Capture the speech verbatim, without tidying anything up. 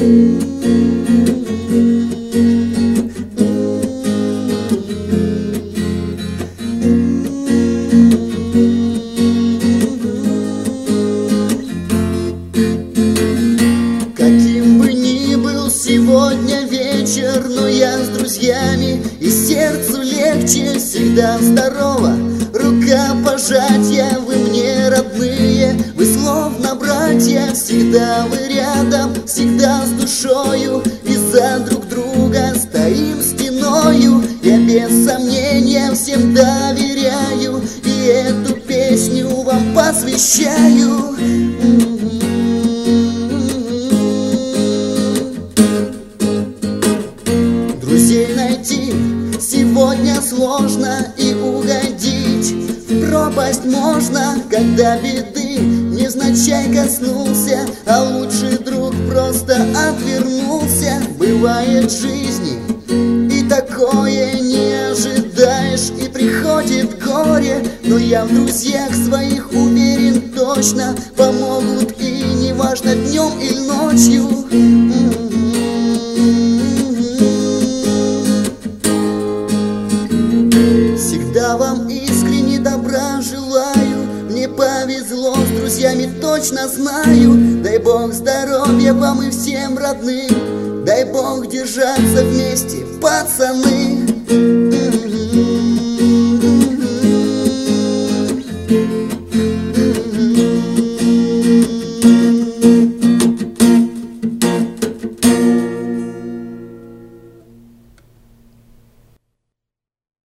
Каким бы ни был сегодня вечер, но я с друзьями, и сердцу легче. Всегда здорово, рукопожатия, вы мне родные, вы словно братья. Всегда вы рядом, всегда с душою, и за друг друга стоим стеною. Я без сомнения всем доверяю, и эту песню вам посвящаю. Друзей найти сегодня сложно, и угодить в пропасть можно, когда беды невзначай коснулся, а лучший друг просто отвернулся. Бывает в жизни и такое, не ожидаешь, и приходит горе, но я в друзьях своих уверен точно, помогут, и неважно днем или ночью. Всегда вам искренне добра желаю, мне повезло, с друзьями точно знаю. Дай Бог здоровья вам и всем родным, дай Бог держаться вместе, пацаны.